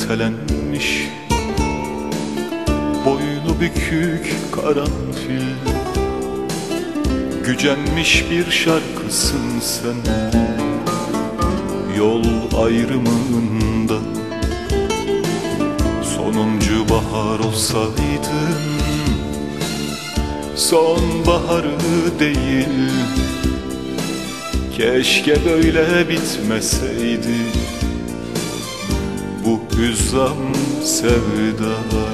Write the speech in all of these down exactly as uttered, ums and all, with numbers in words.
ertelenmiş, boynu bükük karanfil, gücenmiş bir şarkısın sen. Yol ayrımında sonuncu bahar olsaydın, sonbaharı değil. Keşke böyle bitmeseydi bu hüzzam sevda.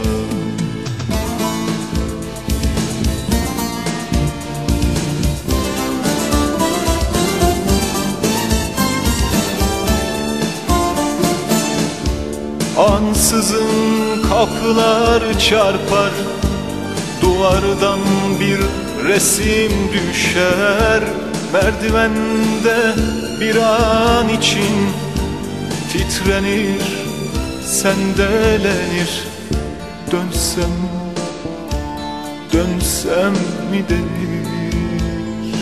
Ansızın kapılar çarpar, duvardan bir resim düşer. Merdivende bir an için titrenir, sendelenir. Dönsem, dönsem mi denir?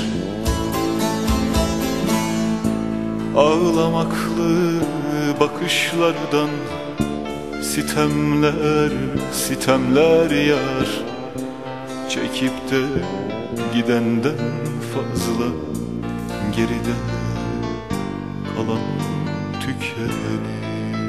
Ağlamaklı bakışlardan sitemler, sitemler yar. Çekip de gidenden fazla geride kalan tükenir.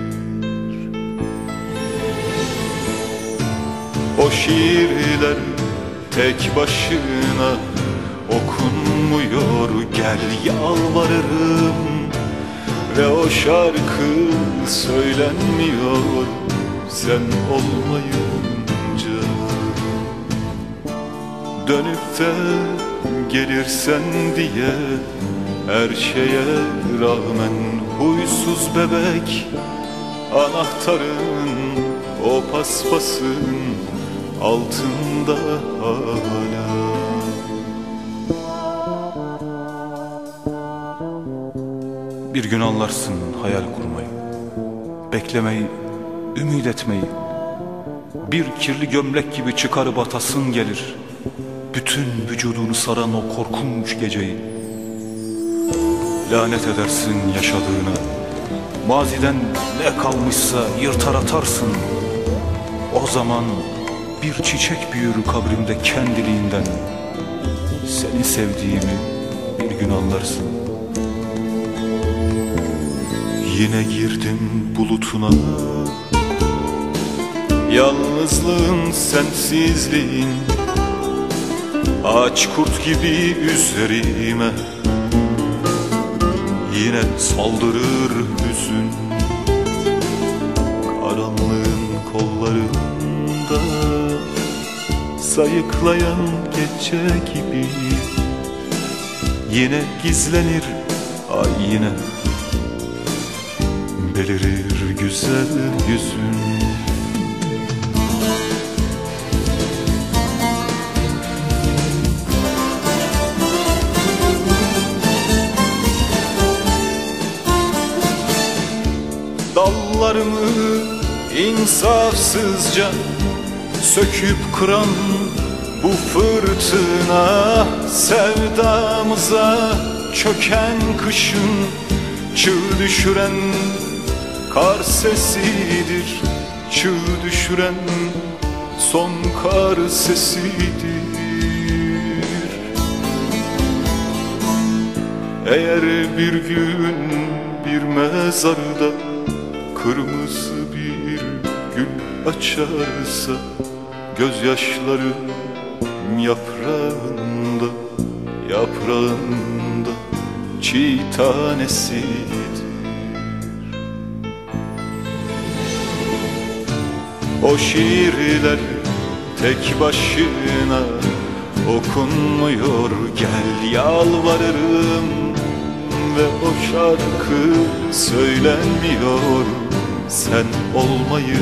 O şiirler tek başına okunmuyor, gel yalvarırım. Ve o şarkı söylenmiyor sen olmayınca. Dönüp de gelirsen diye her şeye rağmen huysuz bebek, anahtarın o paspasın altında hala. Bir gün anlarsın hayal kurmayı, beklemeyi, ümit etmeyi. Bir kirli gömlek gibi çıkarıp atasın gelir, bütün vücudunu saran o korkunç geceyi. Lanet edersin yaşadığına, maziden ne kalmışsa yırtar atarsın. O zaman bir çiçek büyür kabrimde kendiliğinden. Seni sevdiğimi bir gün anlarsın. Yine girdim bulutuna, yalnızlığın, sensizliğin ağaç kurt gibi üzerime. Yine saldırır hüzün, karanlığın kollarında sayıklayan gece gibi. Yine gizlenir ay, yine belirir güzel yüzün. Dallarımı insafsızca söküp kıran bu fırtına, sevdamıza çöken kışın çığ düşüren kar sesidir. Çığ düşüren son kar sesidir. Eğer bir gün bir mezarda kırmızı bir gül açarsa, gözyaşları yaprağında, yaprağında çiğ tanesidir. O şiirler tek başına okunmuyor, gel yalvarırım. Ve o şarkı söylenmiyor sen olmayınca.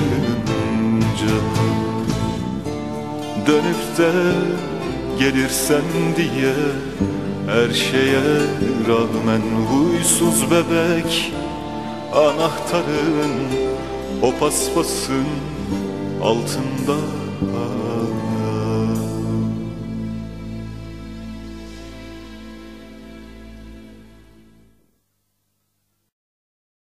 Dönüp de gelirsen diye her şeye rağmen huysuz bebek, anahtarın o paspasın altında